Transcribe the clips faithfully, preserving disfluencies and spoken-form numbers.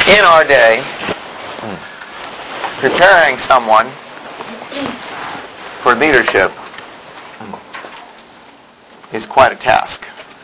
In our day, preparing someone for leadership is quite a task.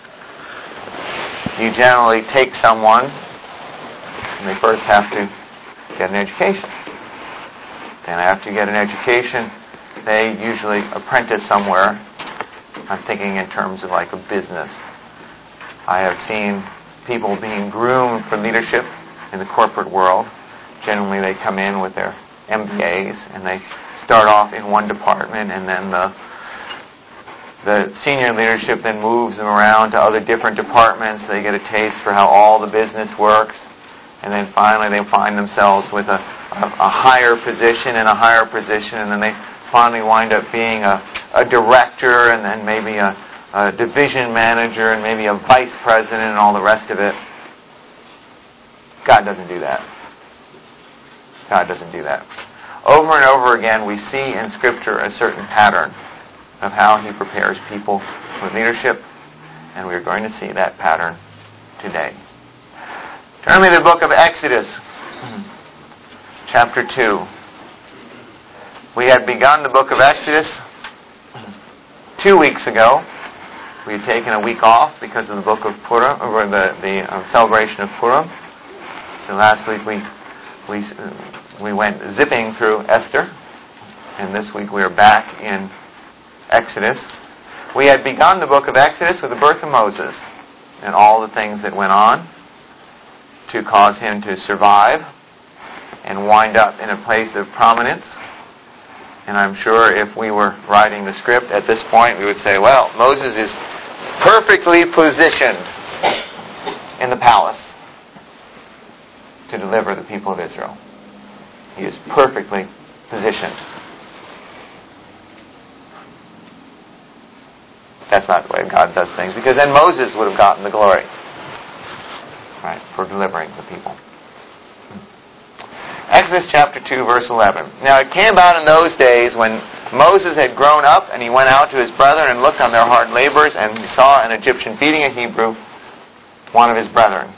You generally take someone and they first have to get an education. And after you get an education, they usually apprentice somewhere. I'm thinking in terms of like a business. I have seen people being groomed for leadership in the corporate world. Generally they come in with their M B As and they start off in one department, and then the the senior leadership then moves them around to other different departments. They get a taste for how all the business works, and then finally they find themselves with a, a, a higher position and a higher position, and then they finally wind up being a, a director, and then maybe a, a division manager, and maybe a vice president, and all the rest of it. God doesn't do that. God doesn't do that. Over and over again, we see in Scripture a certain pattern of how He prepares people for leadership, and we're going to see that pattern today. Turn me to the book of Exodus, chapter two. We had begun the book of Exodus two weeks ago. We had taken a week off because of the book of Purim, or the, the uh, celebration of Purim. So last week we we we went zipping through Esther, and this week we are back in Exodus. We had begun the book of Exodus with the birth of Moses and all the things that went on to cause him to survive and wind up in a place of prominence. And I'm sure if we were writing the script at this point, we would say, well, Moses is perfectly positioned in the palace to deliver the people of Israel. He is perfectly positioned. That's not the way God does things, because then Moses would have gotten the glory, right, for delivering the people. Exodus chapter two, verse eleven. Now it came about in those days when Moses had grown up, and he went out to his brethren and looked on their hard labors, and he saw an Egyptian beating a Hebrew, one of his brethren.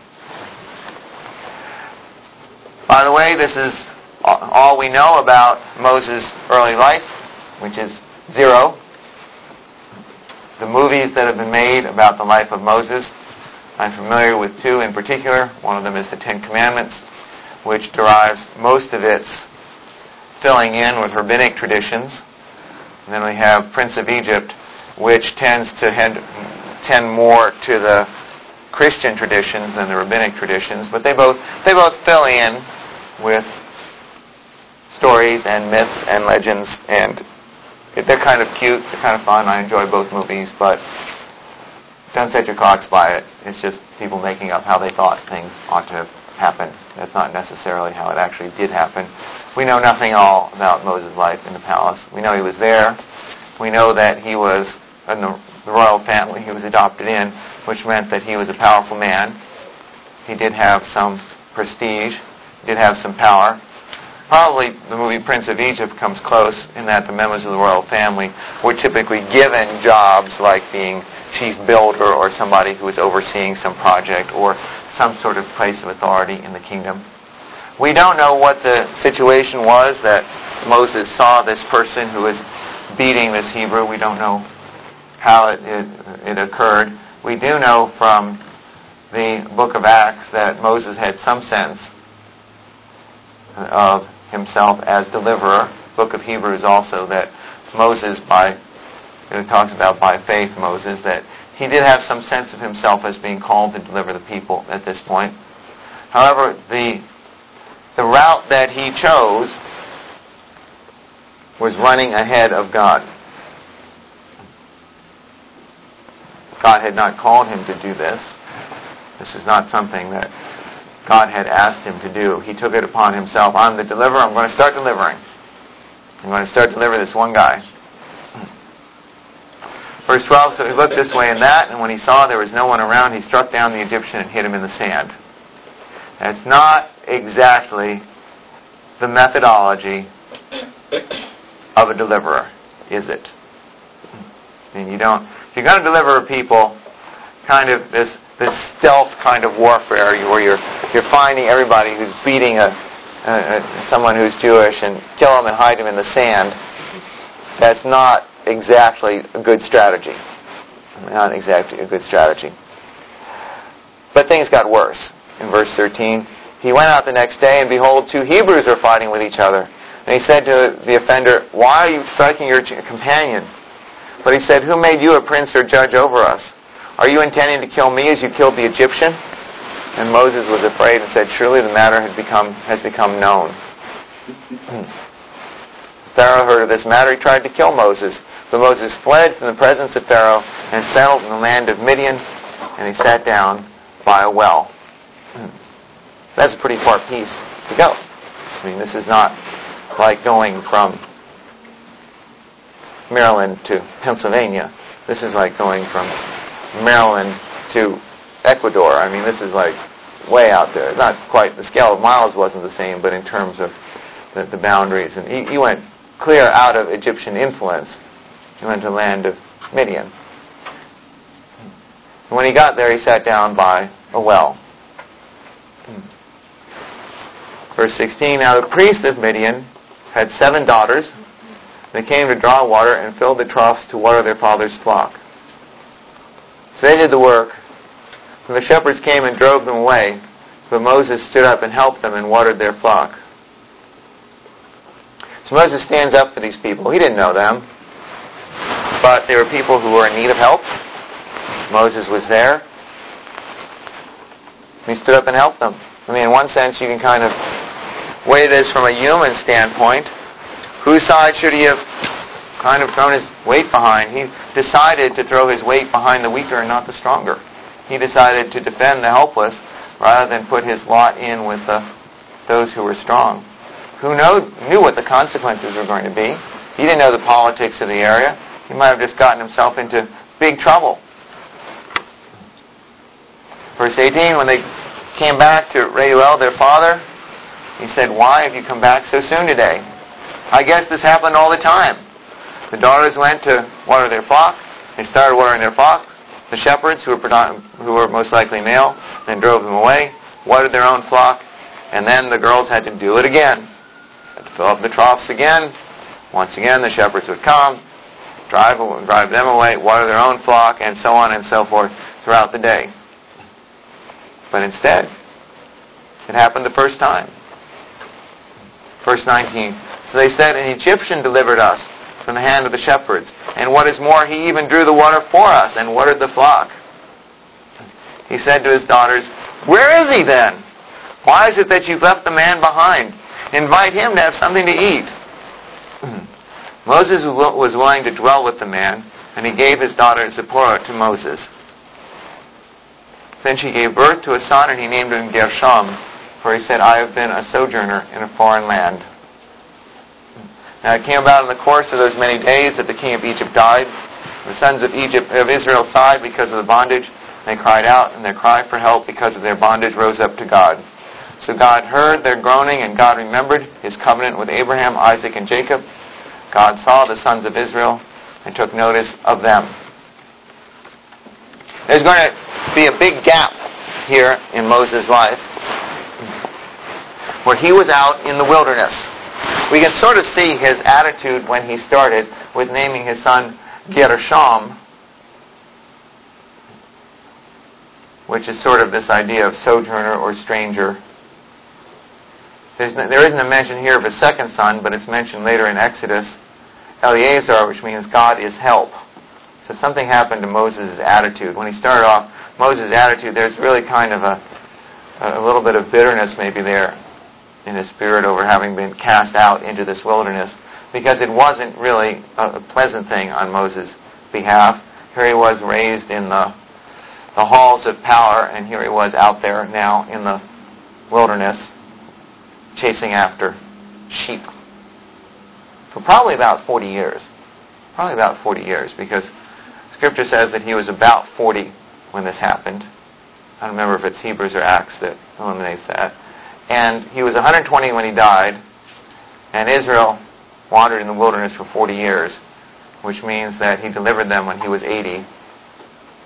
By the way, this is all we know about Moses' early life, which is zero. The movies that have been made about the life of Moses, I'm familiar with two in particular. One of them is the Ten Commandments, which derives most of its filling in with rabbinic traditions. And then we have Prince of Egypt, which tends to head, tend more to the Christian traditions than the rabbinic traditions. But they both they both fill in with stories and myths and legends, and they're kind of cute, they're kind of fun. I enjoy both movies, but don't set your clocks by it. It's just people making up how they thought things ought to have happened. That's not necessarily how it actually did happen. We know nothing at all about Moses' life in the palace. We know he was there. We know that he was in the royal family he was adopted in, which meant that he was a powerful man. He did have some prestige. He did have some power. Probably the movie Prince of Egypt comes close in that the members of the royal family were typically given jobs like being chief builder or somebody who was overseeing some project or some sort of place of authority in the kingdom. We don't know what the situation was that Moses saw this person who was beating this Hebrew. We don't know how it, it, it occurred. We do know from the book of Acts that Moses had some sense of himself as deliverer. The book of Hebrews also that Moses, by it talks about by faith Moses, that he did have some sense of himself as being called to deliver the people at this point. However, the the route that he chose was running ahead of God. God had not called him to do this. This is not something that God had asked him to do. He took it upon himself. I'm the deliverer. I'm going to start delivering. I'm going to start delivering this one guy. Verse twelve, so he looked this way and that, and when he saw there was no one around, he struck down the Egyptian and hit him in the sand. That's not exactly the methodology of a deliverer, is it? I mean, you don't, if you're going to deliver people, kind of this this stealth kind of warfare where you're you're finding everybody who's beating a, a, a someone who's Jewish and kill them and hide them in the sand. That's not exactly a good strategy. Not exactly a good strategy. But things got worse. In verse thirteen, he went out the next day, and behold, two Hebrews were fighting with each other. And he said to the offender, "Why are you striking your companion?" But he said, "Who made you a prince or judge over us? Are you intending to kill me as you killed the Egyptian?" And Moses was afraid and said, "Surely the matter had become, has become known." Pharaoh heard of this matter. He tried to kill Moses. But Moses fled from the presence of Pharaoh and settled in the land of Midian, and he sat down by a well. That's a pretty far piece to go. I mean, this is not like going from Maryland to Pennsylvania. This is like going from Maryland to Ecuador. I mean, this is like way out there. Not quite, the scale of miles wasn't the same, but in terms of the, the boundaries. And he, he went clear out of Egyptian influence. He went to the land of Midian. And when he got there, he sat down by a well. Verse sixteen, now the priest of Midian had seven daughters. They came to draw water and filled the troughs to water their father's flock. So they did the work. And the shepherds came and drove them away, but Moses stood up and helped them and watered their flock. So Moses stands up for these people. He didn't know them, but they were people who were in need of help. Moses was there. He stood up and helped them. I mean, in one sense, you can kind of weigh this from a human standpoint. Whose side should he have kind of thrown his weight behind? He decided to throw his weight behind the weaker and not the stronger. He decided to defend the helpless rather than put his lot in with the, those who were strong. Who know, knew what the consequences were going to be. He didn't know the politics of the area. He might have just gotten himself into big trouble. Verse eighteen, when they came back to Reuel, their father, he said, "Why have you come back so soon today?" I guess this happened all the time. The daughters went to water their flock. They started watering their flocks. The shepherds, who were, who were most likely male, then drove them away, watered their own flock, and then the girls had to do it again. Had to fill up the troughs again. Once again, the shepherds would come, drive, drive them away, water their own flock, and so on and so forth throughout the day. But instead, it happened the first time. Verse nineteen, so they said, "An Egyptian delivered us from the hand of the shepherds. And what is more, he even drew the water for us and watered the flock." He said to his daughters, "Where is he then? Why is it that you've left the man behind? Invite him to have something to eat." Moses was willing to dwell with the man, and he gave his daughter Zipporah to Moses. Then she gave birth to a son, and he named him Gershom, for he said, "I have been a sojourner in a foreign land." Now it came about in the course of those many days that the king of Egypt died. The sons of Egypt of Israel sighed because of the bondage. They cried out, and their cry for help because of their bondage rose up to God. So God heard their groaning, and God remembered his covenant with Abraham, Isaac, and Jacob. God saw the sons of Israel and took notice of them. There's going to be a big gap here in Moses' life where he was out in the wilderness. We can sort of see his attitude when he started with naming his son Gershom, which is sort of this idea of sojourner or stranger. There's no, there isn't a mention here of a second son, but it's mentioned later in Exodus, Eleazar, which means God is help. So something happened to Moses' attitude. When he started off, Moses' attitude, there's really kind of a, a little bit of bitterness maybe there in his spirit over having been cast out into this wilderness, because it wasn't really a, a pleasant thing on Moses' behalf. Here he was raised in the, the halls of power, and here he was out there now in the wilderness chasing after sheep for probably about forty years. Probably about forty years, because Scripture says that he was about forty when this happened. I don't remember if it's Hebrews or Acts that eliminates that. And he was one hundred twenty when he died, and Israel wandered in the wilderness for forty years, which means that he delivered them when he was eighty.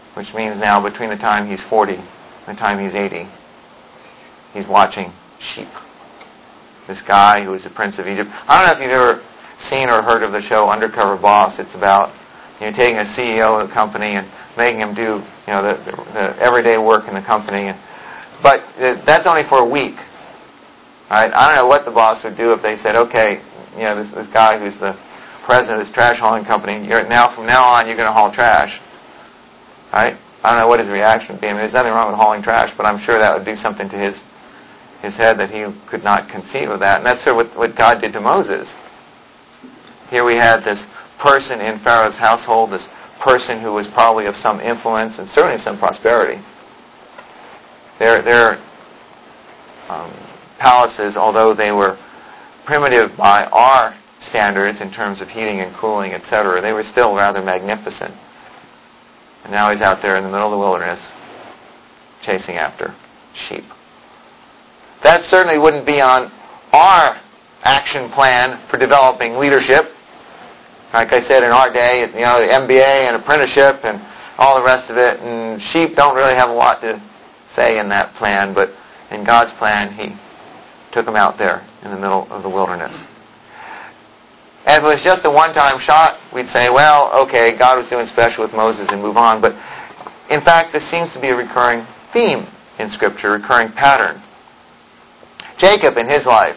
which means now between the time he's forty and the time he's eighty, he's watching sheep. This guy who was the Prince of Egypt. I don't know if you've ever seen or heard of the show Undercover Boss. It's about, you know, taking a C E O of a company and making him do, you know, the, the, the everyday work in the company. But that's only for a week. Right? I don't know what the boss would do if they said, okay, you know, this, this guy who's the president of this trash hauling company, you're now from now on you're going to haul trash. Right? I don't know what his reaction would be. I mean, there's nothing wrong with hauling trash, but I'm sure that would do something to his his head that he could not conceive of that. And that's sort of what, what God did to Moses. Here we had this person in Pharaoh's household, this person who was probably of some influence and certainly of some prosperity. Their, their um, palaces, although they were primitive by our standards in terms of heating and cooling, et cetera, they were still rather magnificent. And now he's out there in the middle of the wilderness chasing after sheep. That certainly wouldn't be on our action plan for developing leadership. Like I said, in our day, you know, the M B A and apprenticeship and all the rest of it, and sheep don't really have a lot to say in that plan, but in God's plan, He took them out there in the middle of the wilderness. And if it was just a one-time shot, we'd say, well, okay, God was doing special with Moses and move on. But in fact, this seems to be a recurring theme in Scripture, a recurring pattern. Jacob in his life,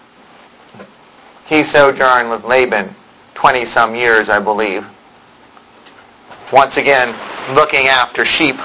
he sojourned with Laban twenty-some years, I believe. Once again, looking after sheep.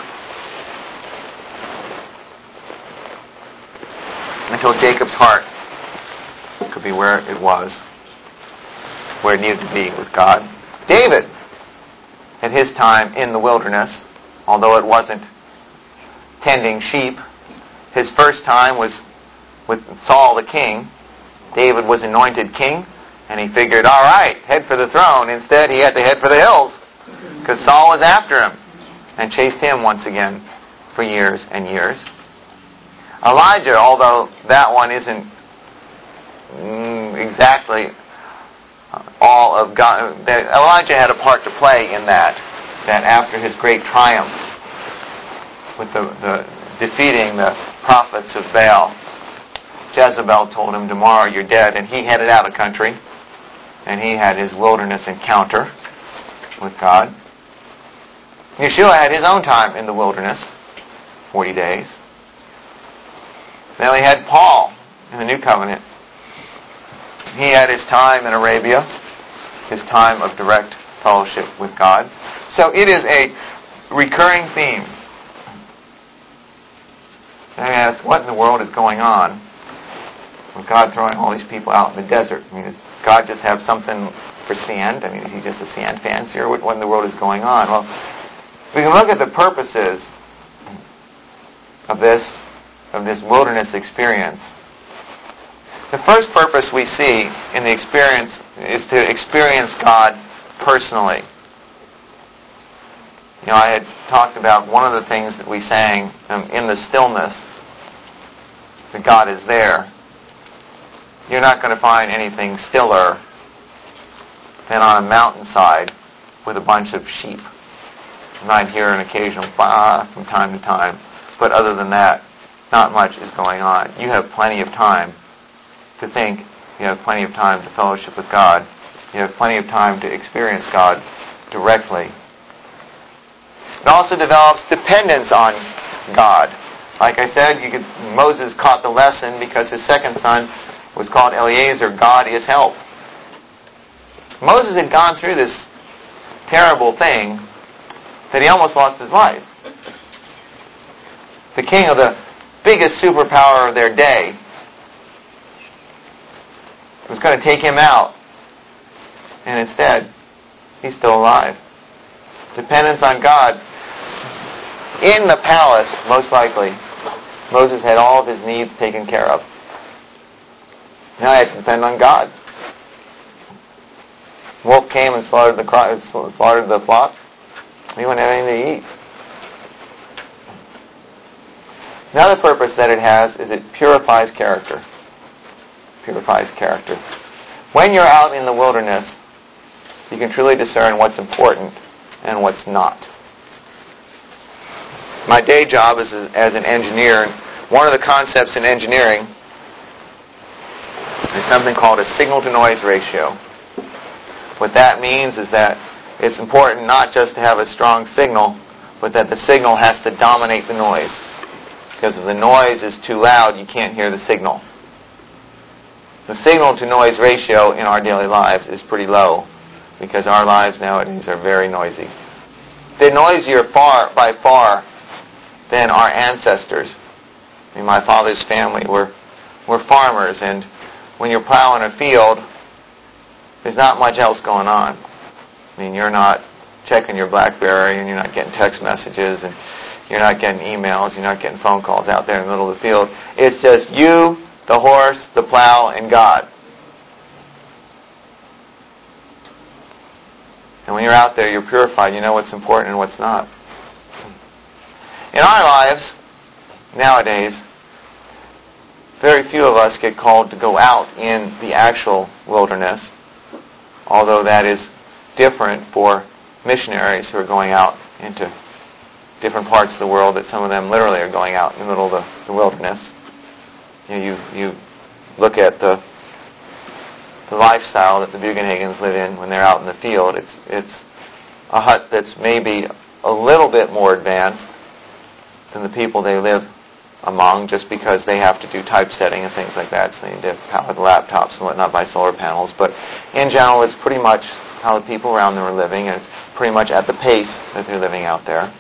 Until Jacob's heart could be where it was, where it needed to be with God. David, at his time in the wilderness, although it wasn't tending sheep, his first time was with Saul the king. David was anointed king, and he figured, all right, head for the throne. Instead, he had to head for the hills, because Saul was after him and chased him once again for years and years. Elijah, although that one isn't mm, exactly all of God, that Elijah had a part to play in that, that after his great triumph with the, the defeating the prophets of Baal, Jezebel told him, tomorrow you're dead, and he headed out of country, and he had his wilderness encounter with God. Yeshua had his own time in the wilderness, forty days. Then we had Paul in the New Covenant. He had his time in Arabia, his time of direct fellowship with God. So it is a recurring theme. And I ask, what in the world is going on with God throwing all these people out in the desert? I mean, does God just have something for sand? I mean, is He just a sand fancier? What, what in the world is going on? Well, we can look at the purposes of this of this wilderness experience. The first purpose we see in the experience is to experience God personally. You know, I had talked about one of the things that we sang um, in the stillness, that God is there. You're not going to find anything stiller than on a mountainside with a bunch of sheep. You might hear an occasional bah from time to time, but other than that, not much is going on. You have plenty of time to think. You have plenty of time to fellowship with God. You have plenty of time to experience God directly. It also develops dependence on God. Like I said, you could, Moses caught the lesson because his second son was called Eliezer, God is help. Moses had gone through this terrible thing that he almost lost his life. The king of the biggest superpower of their day was going to take him out, and instead, he's still alive. Dependence on God. In the palace, most likely, Moses had all of his needs taken care of. Now he had to depend on God. Wolf came and slaughtered the slaughtered the flock. He wouldn't have anything to eat. Another purpose that it has is it purifies character. Purifies character. When you're out in the wilderness, you can truly discern what's important and what's not. my day job is as an engineer. One of the concepts in engineering is something called a signal-to-noise ratio. What that means is that it's important not just to have a strong signal, but that the signal has to dominate the noise. Because if the noise is too loud, you can't hear the signal. The signal-to-noise ratio in our daily lives is pretty low, because our lives nowadays are very noisy. They're noisier far, by far than our ancestors. I mean, my father's family were, were farmers, and when you're plowing a field, there's not much else going on. I mean, you're not checking your BlackBerry, and you're not getting text messages, and you're not getting emails, you're not getting phone calls out there in the middle of the field. It's just you, the horse, the plow, and God. And when you're out there, you're purified. You know what's important and what's not. In our lives, nowadays, very few of us get called to go out in the actual wilderness, although that is different for missionaries who are going out into different parts of the world, that some of them literally are going out in the middle of the, the wilderness. You know, you, you look at the the lifestyle that the Bugenhagens live in when they're out in the field. It's it's a hut that's maybe a little bit more advanced than the people they live among, just because they have to do typesetting and things like that, so they need to power the laptops and whatnot by solar panels. But in general, it's pretty much how the people around them are living, and it's pretty much at the pace that they're living out there.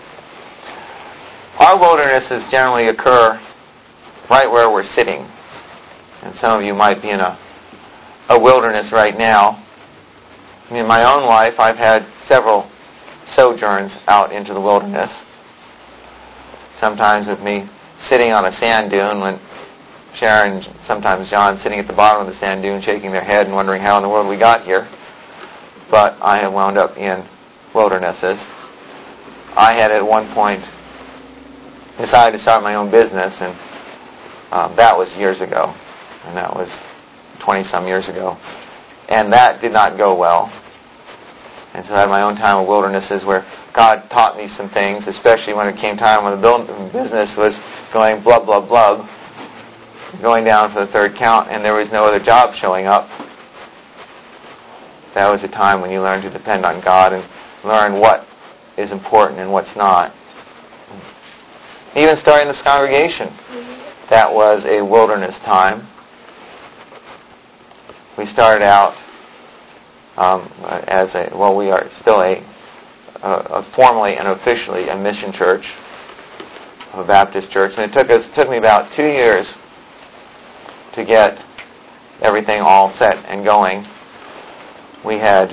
Our wildernesses generally occur right where we're sitting. And some of you might be in a, a wilderness right now. I mean, in my own life, I've had several sojourns out into the wilderness. Sometimes with me sitting on a sand dune when Sharon, sometimes John, sitting at the bottom of the sand dune shaking their head and wondering how in the world we got here. But I have wound up in wildernesses. I had at one point decided to start my own business, and um, that was years ago, and that was twenty-some years ago. And that did not go well. And so I had my own time of wildernesses where God taught me some things, especially when it came time when the business was going blub, blub, blub, going down for the third count, and there was no other job showing up. That was a time when you learn to depend on God and learn what is important and what's not. Even starting this congregation, that was a wilderness time. We started out um, as a, well, we are still a, a, a formally and officially a mission church, a Baptist church, and it took us took me about two years to get everything all set and going. We had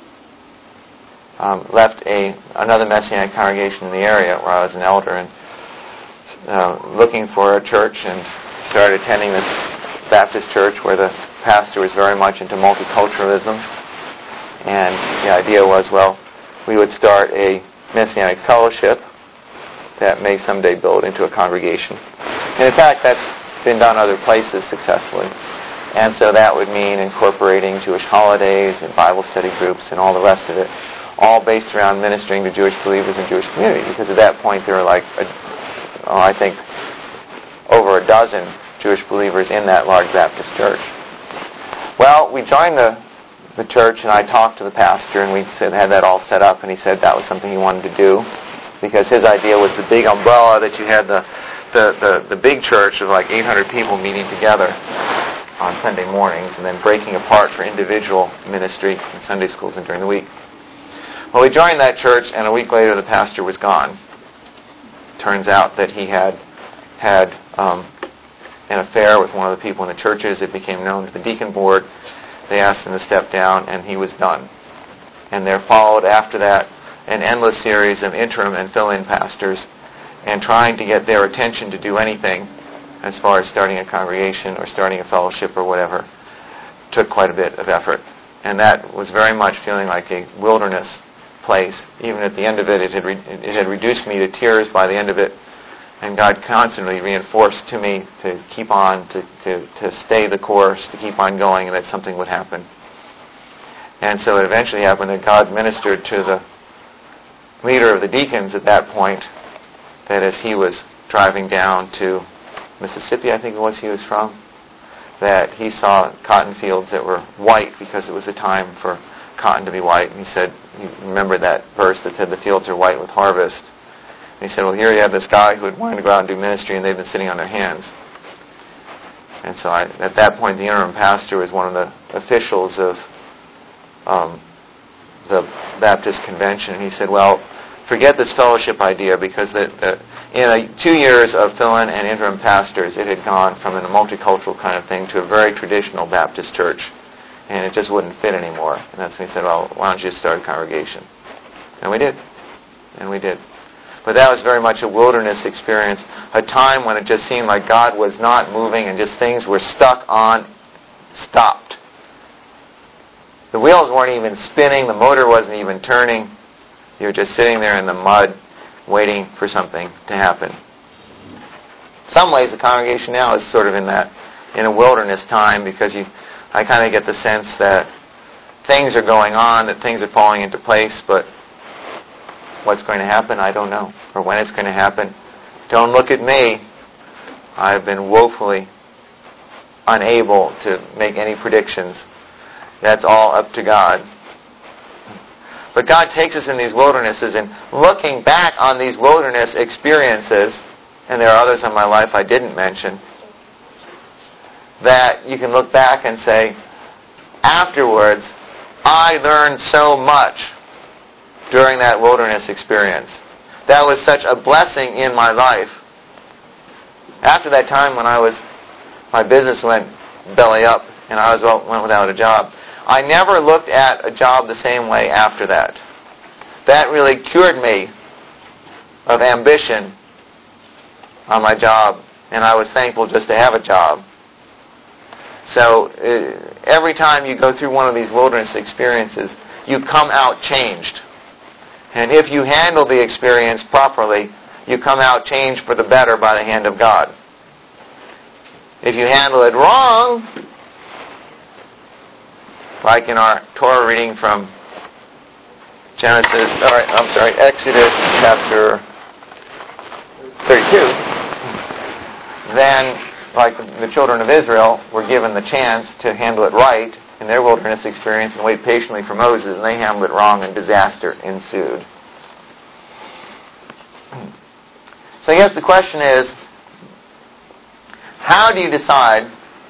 um, left a another Messianic congregation in the area where I was an elder, and uh, looking for a church, and started attending this Baptist church where the pastor was very much into multiculturalism. And the idea was, well, we would start a Messianic fellowship that may someday build into a congregation. And in fact, that's been done other places successfully. And so that would mean incorporating Jewish holidays and Bible study groups and all the rest of it, all based around ministering to Jewish believers and Jewish community. Because at that point there were like, a, oh, I think, over a dozen Jewish believers in that large Baptist church. Well, we joined the, the church, and I talked to the pastor, and we said, had that all set up, and he said that was something he wanted to do, because his idea was the big umbrella that you had the, the, the, the big church of like eight hundred people meeting together on Sunday mornings, and then breaking apart for individual ministry in Sunday schools and during the week. Well, we joined that church, and a week later the pastor was gone. Turns out that he had had um, an affair with one of the people in the churches. It became known to the deacon board. They asked him to step down, and he was done. And there followed after that an endless series of interim and fill-in pastors, and trying to get their attention to do anything as far as starting a congregation or starting a fellowship or whatever took quite a bit of effort. And that was very much feeling like a wilderness place. Even at the end of it, it had, re- it had reduced me to tears by the end of it. And God constantly reinforced to me to keep on, to, to, to stay the course, to keep on going, and that something would happen. And so it eventually happened that God ministered to the leader of the deacons at that point that as he was driving down to Mississippi, I think it was he was from, that he saw cotton fields that were white because it was a time for cotton to be white. And he said, he remembered that verse that said the fields are white with harvest. And he said, well, here you have this guy who had wanted to go out and do ministry, and they've been sitting on their hands. And so I, at that point, the interim pastor was one of the officials of um, the Baptist convention. And he said, well, forget this fellowship idea, because the, the, in a, two years of fill-in and interim pastors, it had gone from a multicultural kind of thing to a very traditional Baptist church. And it just wouldn't fit anymore. And that's when he said, well, why don't you just start a congregation? And we did. And we did. But that was very much a wilderness experience, a time when it just seemed like God was not moving and just things were stuck on, stopped. The wheels weren't even spinning. The motor wasn't even turning. You were just sitting there in the mud waiting for something to happen. In some ways, the congregation now is sort of in that, in a wilderness time, because you, I kind of get the sense that things are going on, that things are falling into place, but what's going to happen, I don't know. Or when it's going to happen. Don't look at me. I've been woefully unable to make any predictions. That's all up to God. But God takes us in these wildernesses, and looking back on these wilderness experiences, and there are others in my life I didn't mention, that you can look back and say, afterwards, I learned so much during that wilderness experience. That was such a blessing in my life. After that time when I was, my business went belly up and I was went without a job, I never looked at a job the same way after that. That really cured me of ambition on my job, and I was thankful just to have a job. So uh, every time you go through one of these wilderness experiences, you come out changed. And if you handle the experience properly, you come out changed for the better by the hand of God. If you handle it wrong, like in our Torah reading from Genesis, sorry, I'm sorry, Exodus chapter thirty-two, then, like the children of Israel were given the chance to handle it right in their wilderness experience and wait patiently for Moses, and they handled it wrong and disaster ensued. So I guess the question is, how do you decide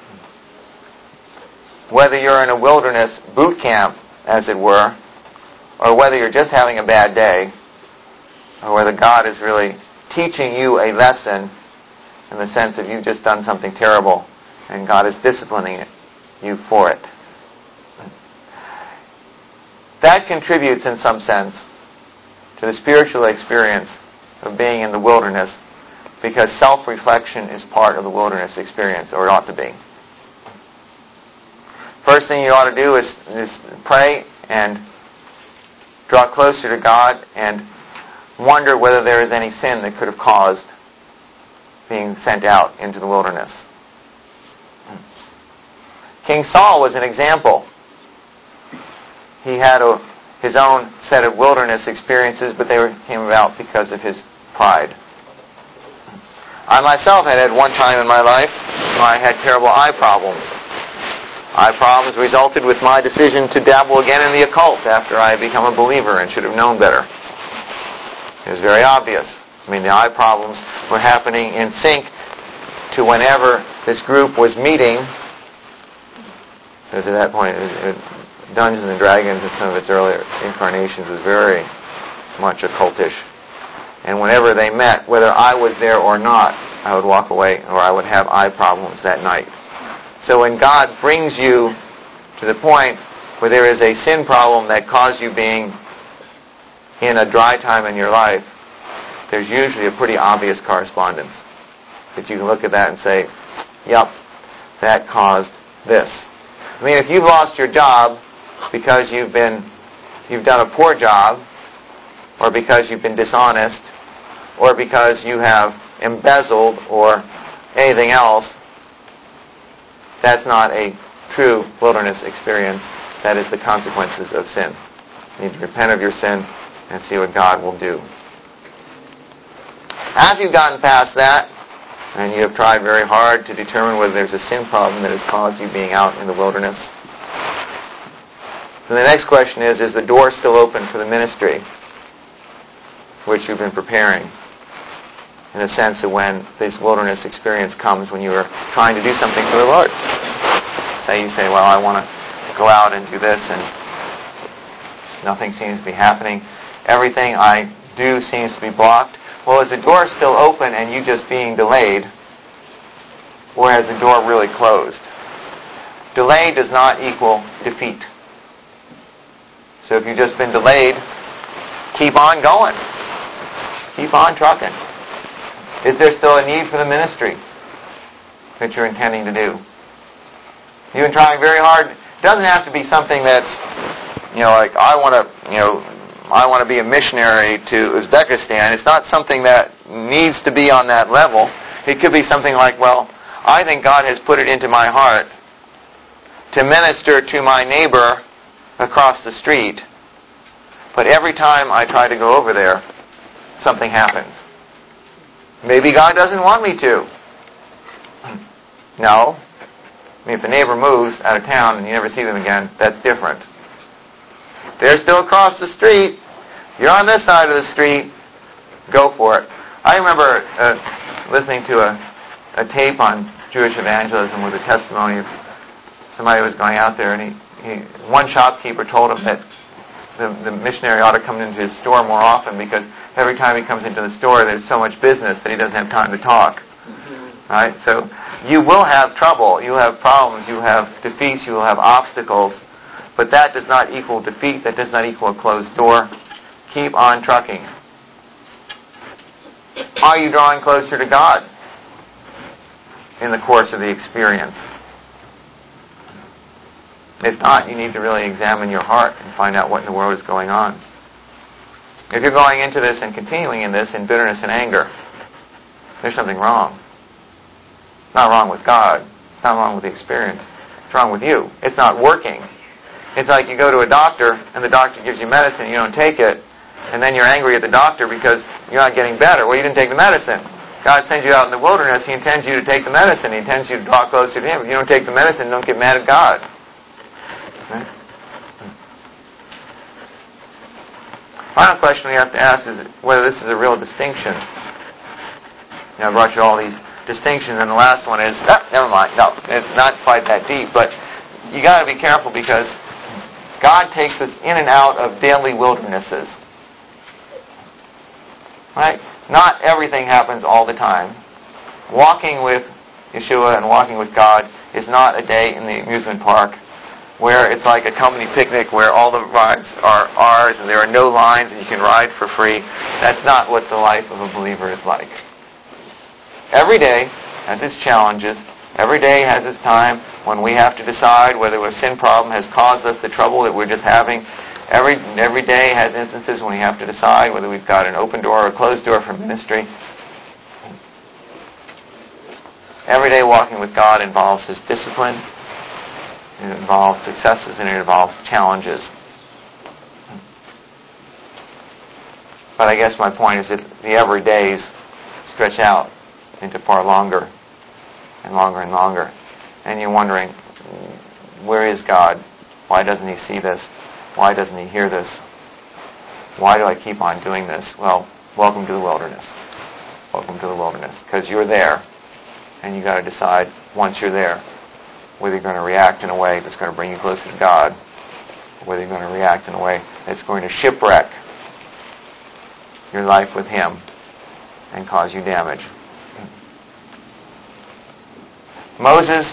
whether you're in a wilderness boot camp, as it were, or whether you're just having a bad day, or whether God is really teaching you a lesson in the sense that you've just done something terrible and God is disciplining it, you for it? That contributes in some sense to the spiritual experience of being in the wilderness, because self-reflection is part of the wilderness experience, or it ought to be. First thing you ought to do is, is pray and draw closer to God and wonder whether there is any sin that could have caused being sent out into the wilderness. King Saul was an example. He had a, his own set of wilderness experiences, but they were, came about because of his pride. I myself had had one time in my life where I had terrible eye problems. Eye problems resulted with my decision to dabble again in the occult after I had become a believer and should have known better. It was very obvious. I mean, the eye problems were happening in sync to whenever this group was meeting. Because at that point, it, it, Dungeons and Dragons in some of its earlier incarnations was very much occultish. And whenever they met, whether I was there or not, I would walk away or I would have eye problems that night. So when God brings you to the point where there is a sin problem that caused you being in a dry time in your life, there's usually a pretty obvious correspondence that you can look at that and say, yep, that caused this. I mean, if you've lost your job because you've been, you've done a poor job, or because you've been dishonest, or because you have embezzled, or anything else, that's not a true wilderness experience. That is the consequences of sin. You need to repent of your sin and see what God will do. After you've gotten past that, and you have tried very hard to determine whether there's a sin problem that has caused you being out in the wilderness, then the next question is, is the door still open for the ministry which you've been preparing? In the sense that when this wilderness experience comes, when you are trying to do something for the Lord. Say you say, well, I want to go out and do this, and nothing seems to be happening. Everything I do seems to be blocked. Well, is the door still open and you just being delayed, or has the door really closed? Delay does not equal defeat. So if you've just been delayed, keep on going. Keep on trucking. Is there still a need for the ministry that you're intending to do? You've been trying very hard. It doesn't have to be something that's, you know, like I want to, you know, I want to be a missionary to Uzbekistan. It's not something that needs to be on that level. It could be something like, well, I think God has put it into my heart to minister to my neighbor across the street. But every time I try to go over there, something happens. Maybe God doesn't want me to. No. I mean, if the neighbor moves out of town and you never see them again, that's different. They're still across the street. You're on this side of the street. Go for it. I remember uh, listening to a, a tape on Jewish evangelism with a testimony of somebody who was going out there, and he, he one shopkeeper told him that the, the missionary ought to come into his store more often because every time he comes into the store there's so much business that he doesn't have time to talk. Mm-hmm. Right? So you will have trouble, you have problems, you have defeats, you will have obstacles, but that does not equal defeat, that does not equal a closed door. Keep on trucking. Are you drawing closer to God in the course of the experience? If not, you need to really examine your heart and find out what in the world is going on. If you're going into this and continuing in this in bitterness and anger, there's something wrong. It's not wrong with God. It's not wrong with the experience. It's wrong with you. It's not working. It's like you go to a doctor and the doctor gives you medicine, you don't take it, and then you're angry at the doctor because you're not getting better. Well, you didn't take the medicine. God sends you out in the wilderness. He intends you to take the medicine. He intends you to draw closer to Him. If you don't take the medicine, don't get mad at God. Right? Final question we have to ask is whether this is a real distinction. You know, I brought you all these distinctions, and the last one is, ah, never mind. No, it's not quite that deep, but you got to be careful because God takes us in and out of daily wildernesses. Right? Not everything happens all the time. Walking with Yeshua and walking with God is not a day in the amusement park where it's like a company picnic where all the rides are ours and there are no lines and you can ride for free. That's not what the life of a believer is like. Every day has its challenges. Every day has its time when we have to decide whether a sin problem has caused us the trouble that we're just having. Every every day has instances when we have to decide whether we've got an open door or a closed door for ministry. Every day walking with God involves His discipline. It involves successes and it involves challenges. But I guess my point is that the everydays stretch out into far longer and longer and longer. And you're wondering, where is God? Why doesn't He see this? Why doesn't He hear this? Why do I keep on doing this? Well, welcome to the wilderness. Welcome to the wilderness. Because you're there. And you've got to decide, once you're there, whether you're going to react in a way that's going to bring you closer to God, or whether you're going to react in a way that's going to shipwreck your life with Him and cause you damage. Moses,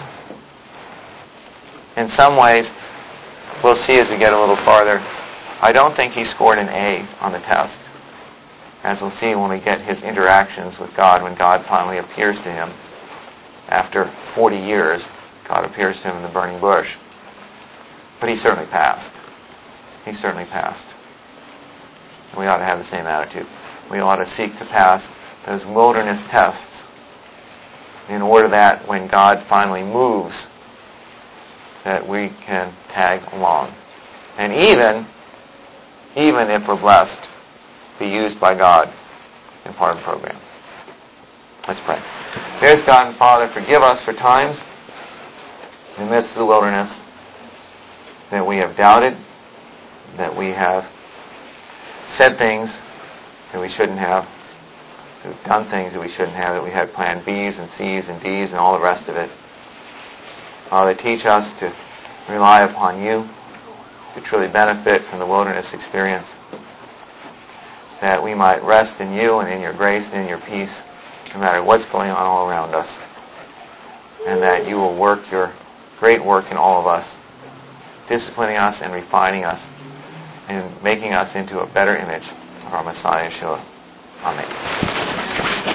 in some ways, we'll see as we get a little farther, I don't think he scored an A on the test. As we'll see when we get his interactions with God, when God finally appears to him. After forty years, God appears to him in the burning bush. But he certainly passed. He certainly passed. And we ought to have the same attitude. We ought to seek to pass those wilderness tests in order that when God finally moves, that we can tag along. And even, even if we're blessed, be used by God in part of the program. Let's pray. Dearest God and Father, forgive us for times in the midst of the wilderness that we have doubted, that we have said things that we shouldn't have, that we've done things that we shouldn't have, that we had plan B's and C's and D's and all the rest of it. Father, teach us to rely upon you, to truly benefit from the wilderness experience, that we might rest in you and in your grace and in your peace, no matter what's going on all around us, and that you will work your great work in all of us, disciplining us and refining us and making us into a better image of our Messiah, Yeshua. Amen.